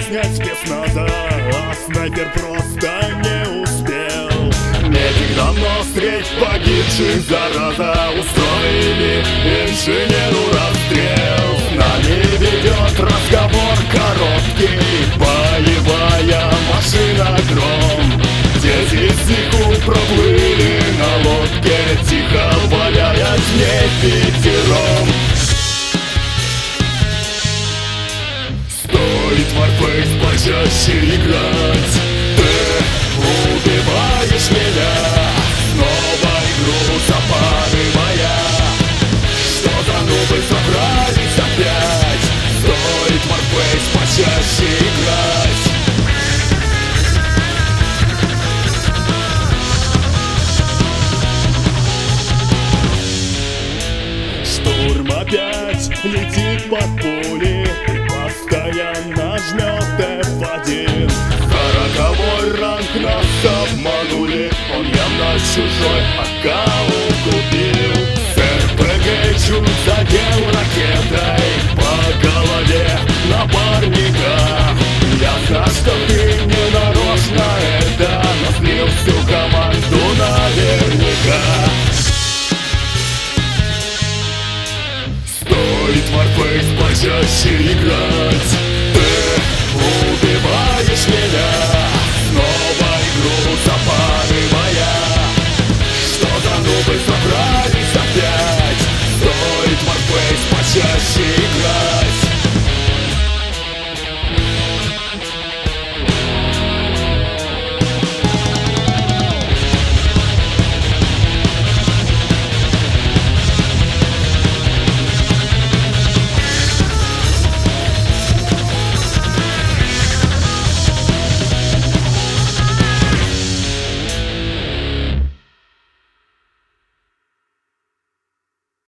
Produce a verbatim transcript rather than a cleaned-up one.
снять спецназа, а снайпер просто не успел. Медик давно встреч погибших, зараза, устроили инженеру расстрел. С нами ведет разговор короткий боевая машина «Гром». Десять секунд проплыли на лодке, тихо валяясь в ней пятером. Стоит Warface почаще играть, ты убиваешь меня. Снова игру запарывая, что за нубы собрались опять. Стоит Warface почаще играть. Штурм опять летит под пули и постоянно жмет эф один. Сороковой ранг нас обманули, он явно чужой аккаунт купил. С эр пэ гэ чуть задел ракетой по голове напарника. Ясно, что ты не нарочно это, но слил всю команду наверняка. Стоит Warface почаще играть, ты убиваешь меня. Снова игру запарывая, что за нубы собрались